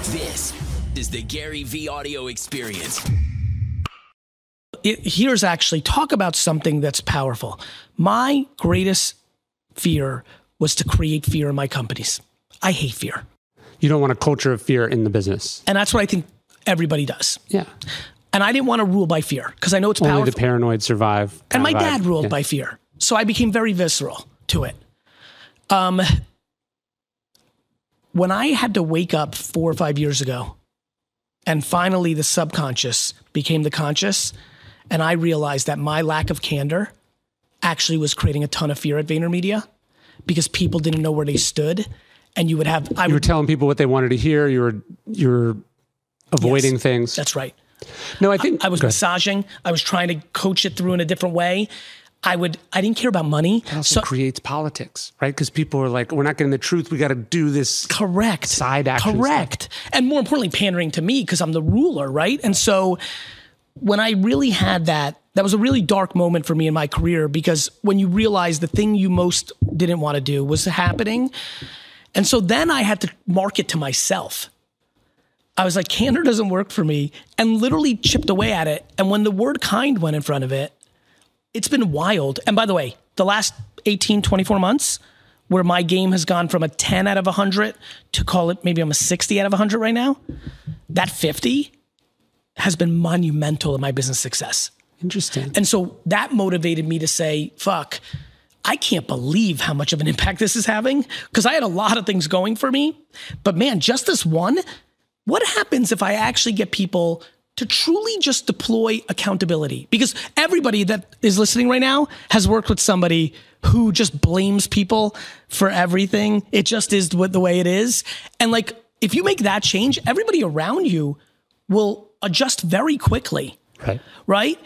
This is the Gary V audio experience. Here's actually, talk about something that's powerful. My greatest fear was to create fear in my companies. I hate fear. You don't want a culture of fear in the business. And that's what I think everybody does. Yeah. And I didn't want to rule by fear because I know it's powerful. Only the paranoid survive. And my dad ruled by fear. So I became very visceral to it. When I had to wake up 4 or 5 years ago, and finally the subconscious became the conscious, and I realized that my lack of candor actually was creating a ton of fear at VaynerMedia because people didn't know where they stood. And you would have... You were telling people what they wanted to hear. You were avoiding things. That's right. No, I think... I was massaging. I was trying to coach it through in a different way. I didn't care about money. It also creates politics, right? Because people are like, we're not getting the truth. We got to do this. Correct. Side action. Correct. Stuff. And more importantly, pandering to me because I'm the ruler, right? And so when I really had that was a really dark moment for me in my career because when you realize the thing you most didn't want to do was happening. And so then I had to market to myself. I was like, candor doesn't work for me, and literally chipped away at it. And when the word kind went in front of it, it's been wild. And by the way, the last 18, 24 months, where my game has gone from a 10 out of 100 to call it maybe I'm a 60 out of 100 right now, that 50 has been monumental in my business success. Interesting. And so that motivated me to say, fuck, I can't believe how much of an impact this is having because I had a lot of things going for me. But man, just this one, what happens if I actually get people to truly just deploy accountability? Because everybody that is listening right now has worked with somebody who just blames people for everything. It just is the way it is. And like, if you make that change, everybody around you will adjust very quickly. Right?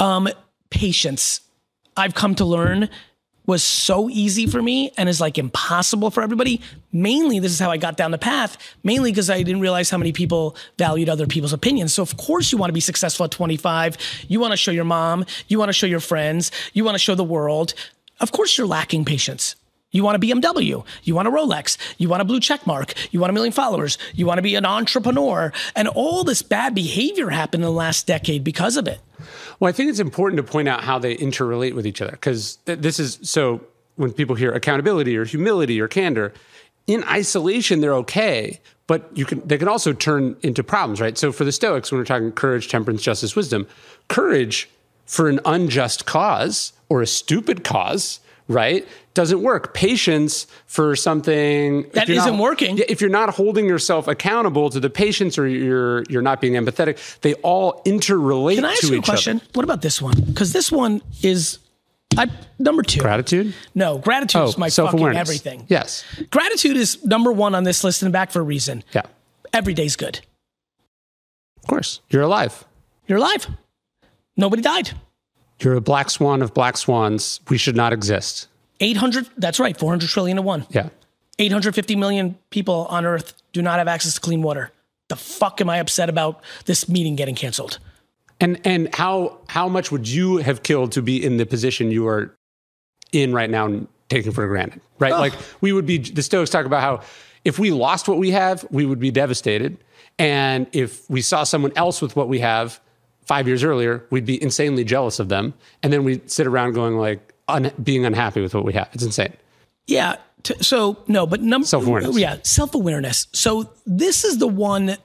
Patience, I've come to learn, was so easy for me and is like impossible for everybody. Mainly, this is how I got down the path, mainly because I didn't realize how many people valued other people's opinions. So of course you want to be successful at 25. You want to show your mom, you want to show your friends, you want to show the world. Of course you're lacking patience. You want a BMW, you want a Rolex, you want a blue check mark, you want 1 million followers, you want to be an entrepreneur. And all this bad behavior happened in the last decade because of it. Well, I think it's important to point out how they interrelate with each other because this is, so when people hear accountability or humility or candor, in isolation, they're okay, but they can also turn into problems, right? So for the Stoics, when we're talking courage, temperance, justice, wisdom, courage for an unjust cause or a stupid cause, right, doesn't work. Patience for something that isn't working. If you're not holding yourself accountable to the patience or you're not being empathetic, they all interrelate to each other. Can I ask you a question? What about this one? Because this one is number 2. Gratitude? No, gratitude is my fucking everything. Yes. Gratitude is number 1 on this list and back for a reason. Yeah. Every day's good. Of course. You're alive. You're alive. Nobody died. You're a black swan of black swans. We should not exist. 800, that's right, 400 trillion to 1. Yeah. 850 million people on Earth do not have access to clean water. The fuck am I upset about this meeting getting canceled? And how much would you have killed to be in the position you are in right now and taken for granted, right? Oh. Like the Stoics talk about how if we lost what we have, we would be devastated. And if we saw someone else with what we have 5 years earlier, we'd be insanely jealous of them. And then we'd sit around going like, being unhappy with what we have. It's insane. Yeah. Self-awareness. Yeah. Self-awareness. So this is the one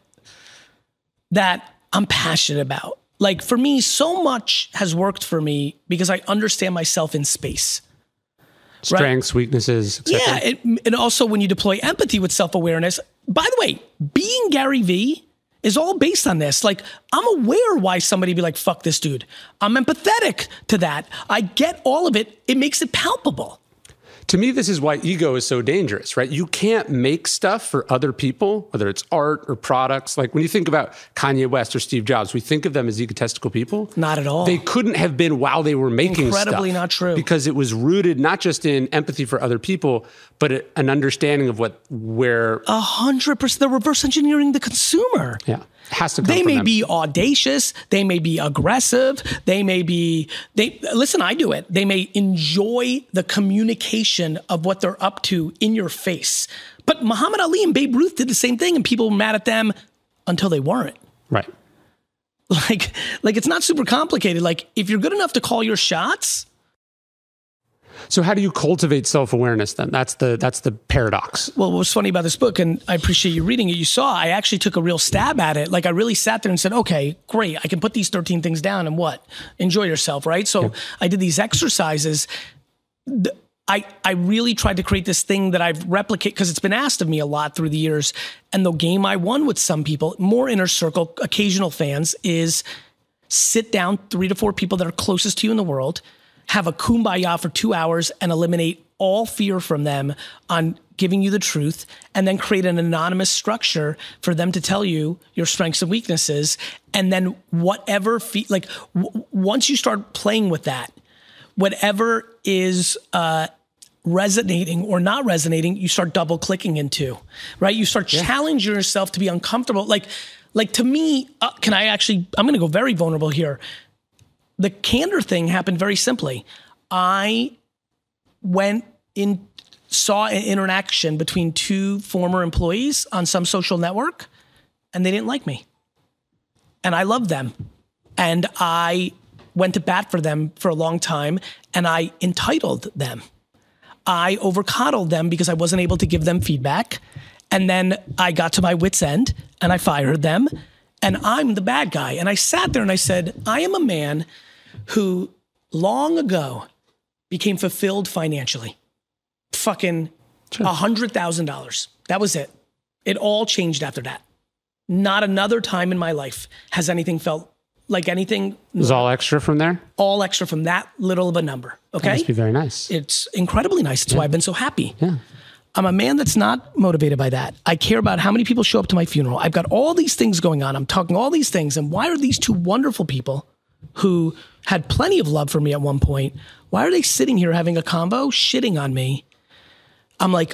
that I'm passionate about. Like for me, so much has worked for me because I understand myself in space. Strengths, weaknesses, etc. Yeah. And also when you deploy empathy with self-awareness, by the way, being Gary V is all based on this. Like, I'm aware why somebody be like, fuck this dude. I'm empathetic to that. I get all of it. It makes it palpable. To me, this is why ego is so dangerous, right? You can't make stuff for other people, whether it's art or products. Like when you think about Kanye West or Steve Jobs, we think of them as egotistical people. Not at all. They couldn't have been while they were making Incredibly stuff. Not true. Because it was rooted not just in empathy for other people, but an understanding of where 100%. They're reverse engineering the consumer. Yeah. Has to come they from may them. be audacious. They may be aggressive. Listen, I do it. They may enjoy the communication of what they're up to in your face, But Muhammad Ali and Babe Ruth did the same thing, and people were mad at them until they weren't. Right. Like it's not super complicated. Like, if you're good enough to call your shots. So how do you cultivate self-awareness then? That's the paradox. Well, what was funny about this book, and I appreciate you reading it, you saw I actually took a real stab at it. Like, I really sat there and said, okay, great. I can put these 13 things down and what? Enjoy yourself, right? So I did these exercises. I really tried to create this thing that I've replicated, because it's been asked of me a lot through the years. And the game I won with some people, more inner circle, occasional fans, is sit down 3 to 4 people that are closest to you in the world, have a kumbaya for 2 hours and eliminate all fear from them on giving you the truth, and then create an anonymous structure for them to tell you your strengths and weaknesses. And then whatever, once you start playing with that, whatever is resonating or not resonating, you start double clicking into, right? You start challenging yourself to be uncomfortable. Like to me, I'm going to go very vulnerable here. The candor thing happened very simply. I saw an interaction between 2 former employees on some social network, and they didn't like me. And I loved them. And I went to bat for them for a long time, and I entitled them. I overcoddled them because I wasn't able to give them feedback. And then I got to my wit's end and I fired them, and I'm the bad guy. And I sat there and I said, I am a man who long ago became fulfilled financially. Fucking $100,000. That was it. It all changed after that. Not another time in my life has anything felt like anything. It was all extra from there? All extra from that little of a number. Okay. That must be very nice. It's incredibly nice. That's why I've been so happy. Yeah. I'm a man that's not motivated by that. I care about how many people show up to my funeral. I've got all these things going on. I'm talking all these things. And why are these 2 wonderful people who had plenty of love for me at one point, why are they sitting here having a combo, shitting on me? I'm like,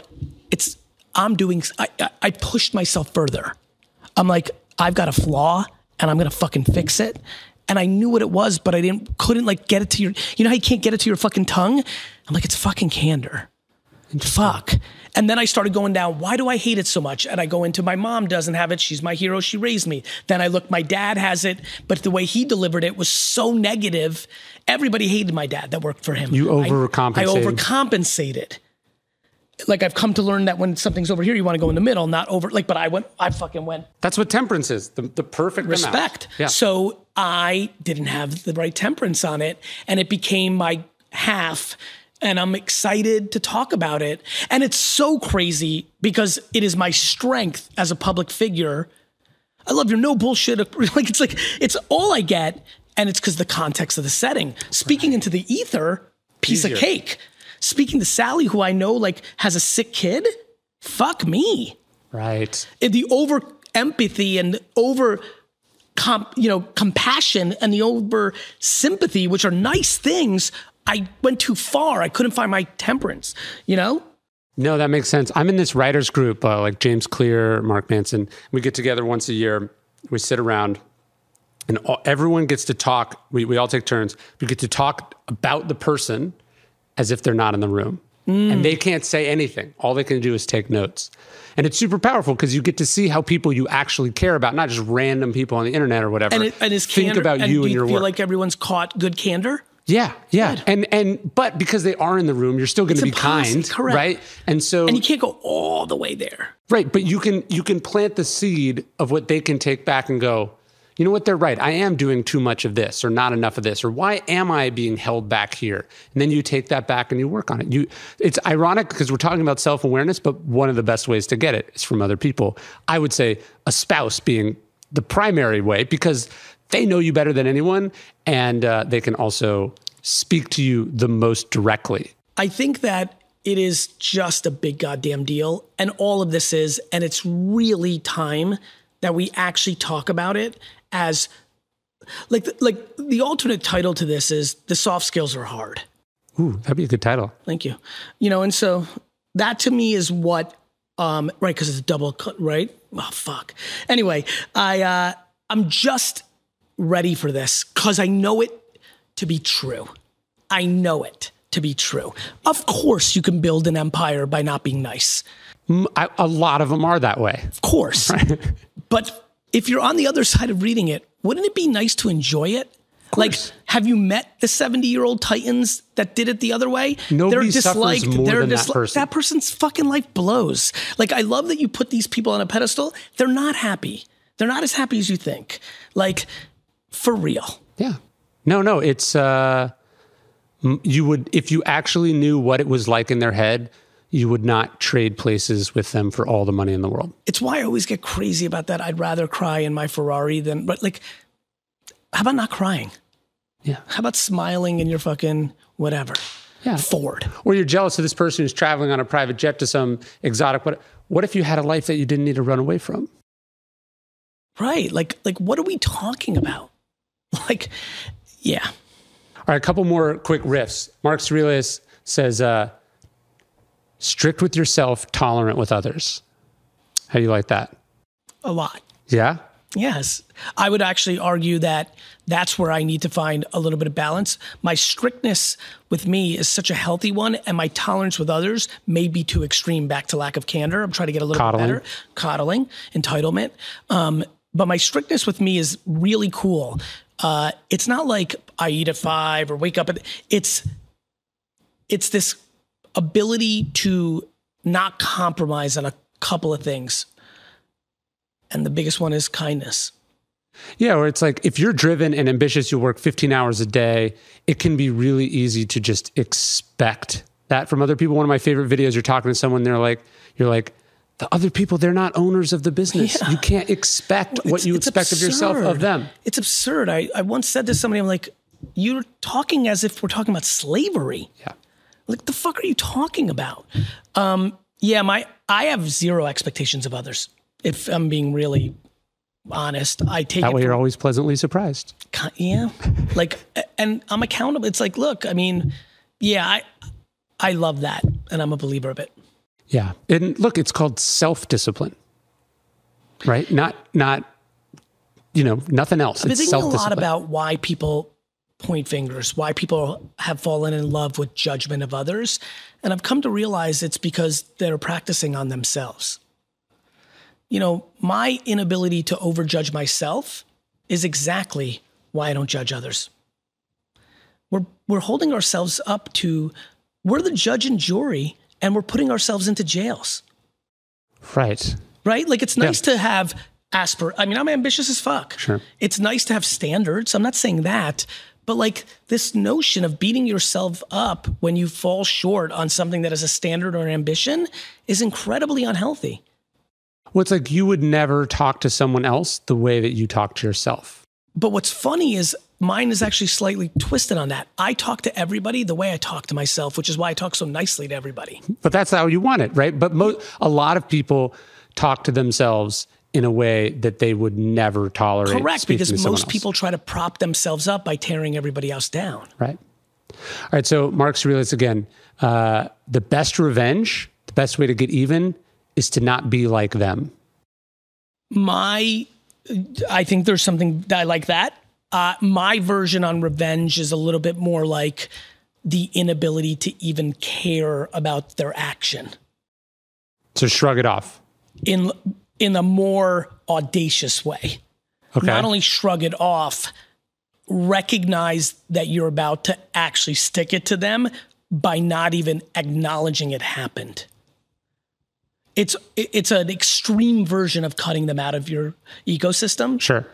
I pushed myself further. I'm like, I've got a flaw and I'm going to fucking fix it. And I knew what it was, but I couldn't like get it to you know how you can't get it to your fucking tongue? I'm like, it's fucking candor. Fuck. And then I started going down, why do I hate it so much? And I go into, my mom doesn't have it. She's my hero. She raised me. Then I look, my dad has it, but the way he delivered it was so negative. Everybody hated my dad that worked for him. You overcompensated. I overcompensated. Like, I've come to learn that when something's over here, you want to go in the middle, not over, like, but I fucking went. That's what temperance is. The perfect respect. Yeah. So I didn't have the right temperance on it, and it became my half. And I'm excited to talk about it. And it's so crazy because it is my strength as a public figure. I love your no bullshit. It's all I get. And it's because the context of the setting. Speaking into the ether, piece of cake. Speaking to Sally, who I know like has a sick kid, fuck me. Right. The over empathy and over compassion and the over sympathy, which are nice things, I went too far. I couldn't find my temperance, No, that makes sense. I'm in this writers group, like James Clear, Mark Manson. We get together once a year. We sit around and everyone gets to talk. We all take turns. We get to talk about the person as if they're not in the room. And they can't say anything. All they can do is take notes. And it's super powerful because you get to see how people you actually care about, not just random people on the internet or whatever, and is think candor, about you and your work. Do you feel like everyone's caught good candor? Yeah. But because they are in the room, you're still going to be kind, correct. Right? And you can't go all the way there. Right, but you can plant the seed of what they can take back and go, you know what, they're right. I am doing too much of this or not enough of this, or why am I being held back here? And then you take that back and you work on it. It's ironic because we're talking about self-awareness, but one of the best ways to get it is from other people. I would say a spouse being the primary way because they know you better than anyone, and they can also speak to you the most directly. I think that it is just a big goddamn deal, and all of this is, and it's really time that we actually talk about it as, like the alternate title to this is The Soft Skills Are Hard. Ooh, that'd be a good title. Thank you. And so that to me is what, right, because it's a double cut, right? Oh, fuck. Anyway, I'm just ready for this because I know it to be true. I know it to be true. Of course you can build an empire by not being nice. A lot of them are that way. Of course. Right. But if you're on the other side of reading it, wouldn't it be nice to enjoy it? Like, have you met the 70-year-old Titans that did it the other way? Nobody suffers more than that person. That person's fucking life blows. Like, I love that you put these people on a pedestal. They're not happy. They're not as happy as you think. Like, for real. Yeah. No, it's, you would, if you actually knew what it was like in their head, you would not trade places with them for all the money in the world. It's why I always get crazy about that. I'd rather cry in my Ferrari than, but like, how about not crying? Yeah. How about smiling in your fucking whatever? Yeah. Ford. Or you're jealous of this person who's traveling on a private jet to some exotic, what if you had a life that you didn't need to run away from? Right. Like what are we talking about? Like, yeah. All right, a couple more quick riffs. Marcus Aurelius says, strict with yourself, tolerant with others. How do you like that? A lot. Yeah? Yes. I would actually argue that that's where I need to find a little bit of balance. My strictness with me is such a healthy one, and my tolerance with others may be too extreme, back to lack of candor. I'm trying to get a little bit better. Coddling, entitlement. But my strictness with me is really cool. It's not like I eat at 5 or wake up at, it's this ability to not compromise on a couple of things. And the biggest one is kindness. Yeah, or it's like if you're driven and ambitious, you work 15 hours a day, it can be really easy to just expect that from other people. One of my favorite videos, you're talking to someone, you're like, the other people, they're not owners of the business. Yeah. You can't expect what you expect of yourself of them. It's absurd. I once said to somebody, I'm like, you're talking as if we're talking about slavery. Yeah. Like, the fuck are you talking about? I have zero expectations of others. If I'm being really honest, I take that way you're always pleasantly surprised. Yeah. Like, and I'm accountable. It's like, look, I mean, yeah, I love that. And I'm a believer of it. Yeah. And look, it's called self-discipline, right? Not, nothing else. I've been thinking a lot about why people point fingers, why people have fallen in love with judgment of others. And I've come to realize it's because they're practicing on themselves. My inability to overjudge myself is exactly why I don't judge others. We're holding ourselves up to, we're the judge and jury, and we're putting ourselves into jails. Right. Right? Like, it's nice to have I'm ambitious as fuck. Sure. It's nice to have standards. I'm not saying that. But like, this notion of beating yourself up when you fall short on something that is a standard or an ambition is incredibly unhealthy. Well, it's like you would never talk to someone else the way that you talk to yourself. But what's funny is mine is actually slightly twisted on that. I talk to everybody the way I talk to myself, which is why I talk so nicely to everybody. But that's how you want it, right? But a lot of people talk to themselves in a way that they would never tolerate. Correct, because most people try to prop themselves up by tearing everybody else down. Right. All right, so Marcus Aurelius again, the best revenge, the best way to get even is to not be like them. I think there's something that I like that. My version on revenge is a little bit more like the inability to even care about their action. So shrug it off. In a more audacious way. Okay. Not only shrug it off, recognize that you're about to actually stick it to them by not even acknowledging it happened. It's an extreme version of cutting them out of your ecosystem. Sure.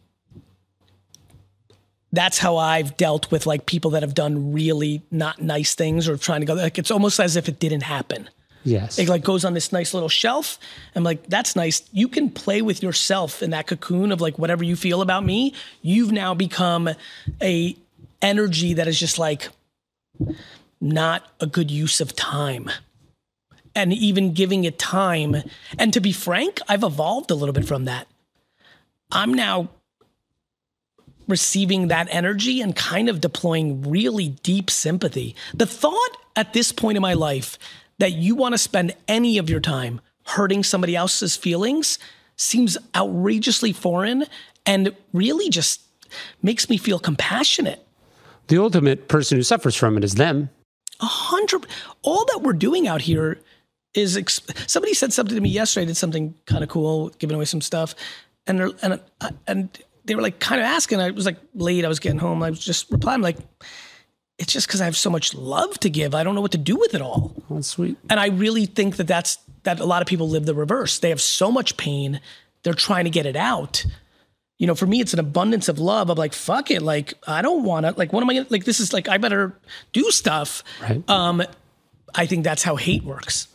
That's how I've dealt with like people that have done really not nice things or trying to go, like, it's almost as if it didn't happen. Yes. It like goes on this nice little shelf. I'm like, that's nice. You can play with yourself in that cocoon of like, whatever you feel about me, you've now become a energy that is just like not a good use of time. And even giving it time. And to be frank, I've evolved a little bit from that. I'm now receiving that energy and kind of deploying really deep sympathy. The thought at this point in my life that you want to spend any of your time hurting somebody else's feelings seems outrageously foreign and really just makes me feel compassionate. The ultimate person who suffers from it is them. 100. All that we're doing out here is somebody said something to me yesterday. I did something kind of cool, giving away some stuff, and they were like kind of asking. I was like late. I was getting home. I was just replying like, it's just because I have so much love to give. I don't know what to do with it all. Oh, that's sweet. And I really think that a lot of people live the reverse. They have so much pain. They're trying to get it out. You know, for me, it's an abundance of love. I'm like, fuck it. Like, I don't want to, like, what am I going to, like, this is like, I better do stuff. Right. I think that's how hate works.